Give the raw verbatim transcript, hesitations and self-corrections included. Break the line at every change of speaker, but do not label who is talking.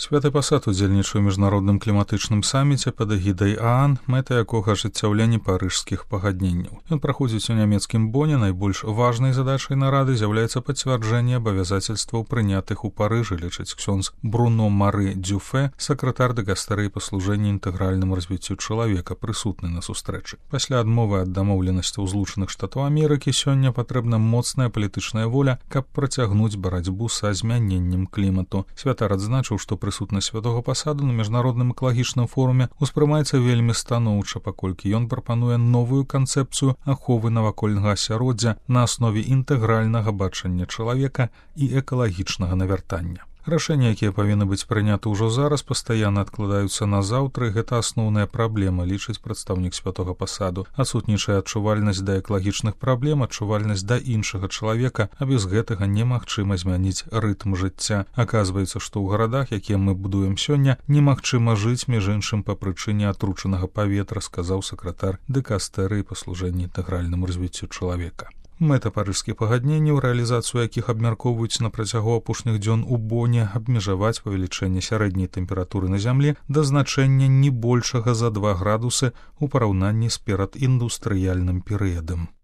Святы пасад удзельнічае ў міжнародным кліматычным саміце пад эгідай ААН, мэта якога ажыццяўленне парыжскіх пагадненняў. Ён праходзіць у нямецкім Боне. Найбольш важнай задачай нарады з'яўляецца пацвярджэнне абавязацельстваў, прынятых у Парыжы, лічыць ксёндз Бруно Мары Дюфе, сакратар дыкастэрыі па служэнні інтэгральнаму развіццю чалавека, прысутны на сустрэчы. Пасля адмовы ад дамоўленасцяў Злучаных Штатаў Амерыкі сёння патрэбна моцная палітычная воля, каб працягнуць барацьбу са змяненнем клімату. Святар адзначыў, што прысутнасць святога пасаду на міжнародным экалагічным форуме ўспрымаецца вельмі станоўча, паколькі ён прапануе новую канцэпцыю аховы навакольнага асяроддзя на аснове інтэгральнага бачання чалавека і экалагічнага навяртання. Рашэнні, якія павінны быць прыняты ўжо зараз, пастаянна адкладаюцца на заўтра, і гэта асноўная праблема, лічыць прадстаўнік святога пасаду. Адсутнічае адчувальнасць да экалагічных праблем, адчувальнасць да іншага чалавека, а без гэтага немагчыма змяніць рытм жыцця. Аказваецца, што ў гарадах, якія мы будуем сёння, немагчыма жыць, між іншым, па прычыне атручанага паветра, сказаў сакратар дыкастэрыі па служэнні інтэгральнаму развіццю чалавека. Мэта парыжскіх пагадненняў, рэалізацыю якіх абмяркоўваюць на працягу апошніх дзён у Боне, абмежаваць павелічэнне сярэдняй тэмпературы на зямлі да значэння не большага за два градусы ў параўнанні з перадіндустрыяльным перыядам.